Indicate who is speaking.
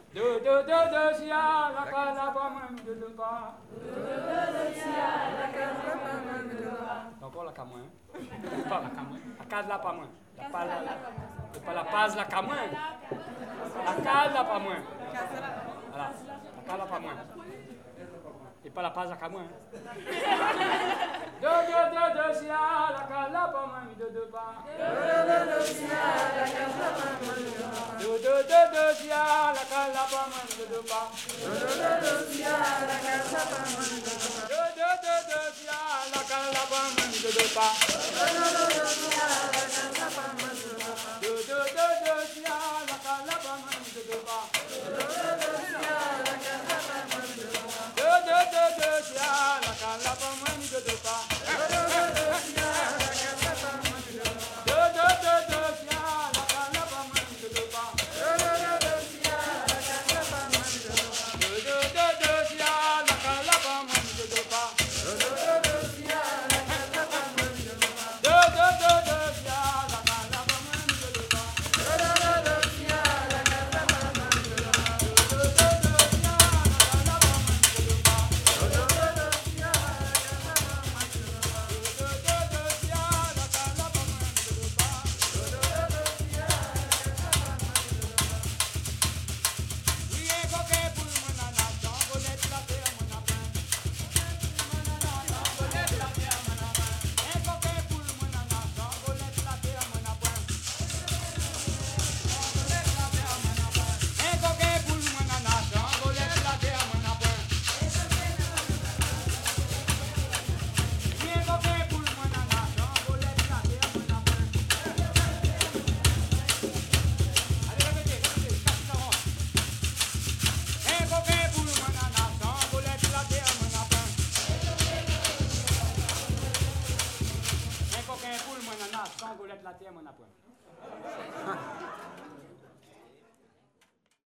Speaker 1: Do, sia, la casa, pas moins, do, pas. Encore la camoin. Pas la camoin. La case là, pas moins. Pas la paz là, camoin. La case là, pas moins. Voilà. La case là, pas moins. Et pas la paz là, camoin. Do, sia, la casa, pas moins, do, pas. Do, sia, la casa, pas moins, do, sia, la casa, pas moins, do, pas. Do, sia, la casa, pas moins, do, pas. Sans golette la terre, mon apprend.